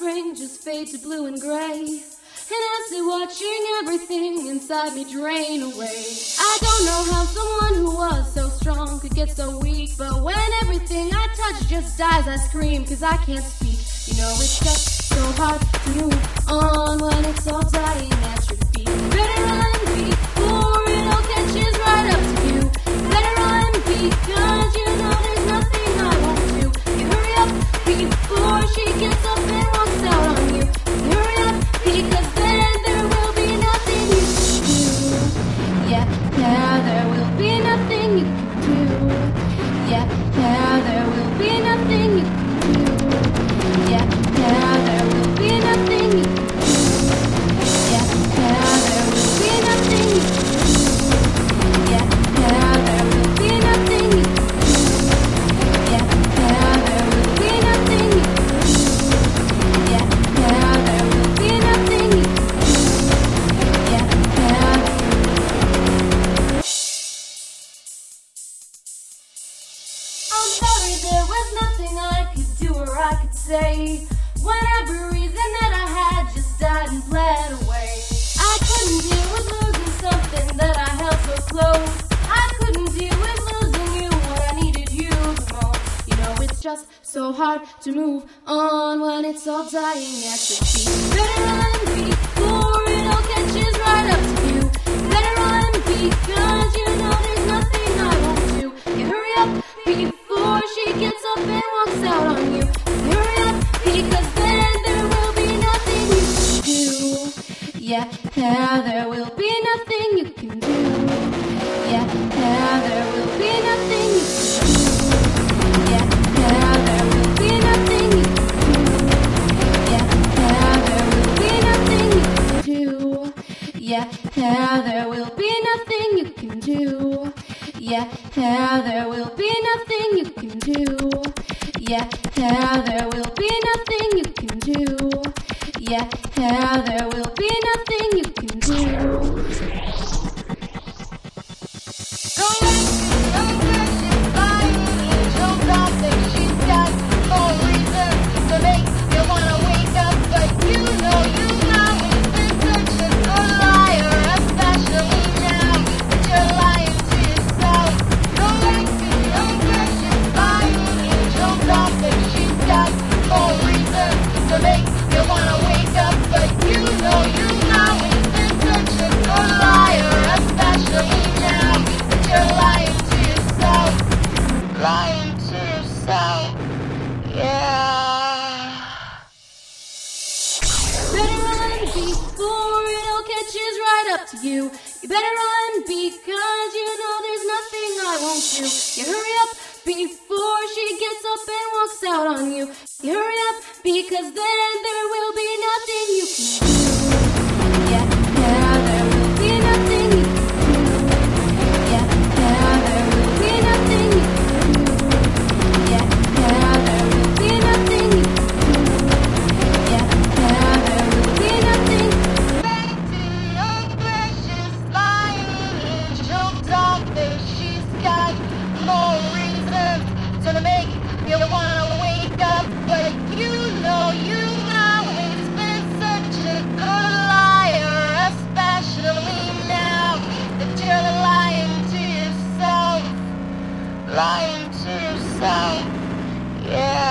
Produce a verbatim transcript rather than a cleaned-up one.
ring just fade to blue and gray. And I see watching everything inside me drain away. I don't know how someone who was so strong could get so weak. But when everything I touch just dies, I scream, cause I can't speak. You know it's just so hard to move on when it's all dying at your feet. Better run before it all catches right up to you. Better run because you know there's nothing I won't do. You hurry up before she gets up and walks out on you. You hurry up because then there will be nothing you can do. Yeah, yeah, there will be nothing you can do. Yeah, yeah, there will be nothing you can do. Yeah, yeah, there will be nothing you can do. Yeah, yeah, there will be nothing you can do. Yeah, yeah, there will be nothing you can do. Yeah, yeah, there will be nothing you can do. Yeah, yeah, there will be nothing you can do. Yeah, yeah. I'm sorry, there was nothing I could do or I could say. When every reason that I had just died and bled away. I couldn't deal with losing something that I held so close. I couldn't deal with losing you when I needed you the most. You know it's just so hard to move on when it's all dying at your feet. Better run before it all catches right up to you. Better run because you know there's nothing I won't do. You hurry up before she gets up and walks out on you. You hurry up because then there will be nothing you can do. Yeah, yeah, there will be nothing you can do. Yeah, yeah, there will be nothing you can do. Yeah, yeah, there will be nothing you can do. Yeah, yeah, there will be nothing you can do. Yeah, yeah, there will be nothing you can do. Yeah, yeah, there will be nothing you can do. Yeah, yeah, there will be nothing you can do. Yeah, yeah, there will be nothing you can do. Lying to yourself, yeah. Better run before it all catches right up to you. You better run because you know there's nothing I won't do. You hurry up before she gets up and walks out on you. You hurry up because then there will be nothing you can do. Yeah, yeah, there will be nothing you can do. Yeah, yeah, there will be nothing you can do. Yeah, yeah, there will be nothing you can do. Yeah, yeah, there will be nothing. Painting your precious lying angel doctor. She's got more reasons to make you wanna wake up, but you know you've always been such a good liar, especially now that you're lying to yourself, lying to yourself, yeah.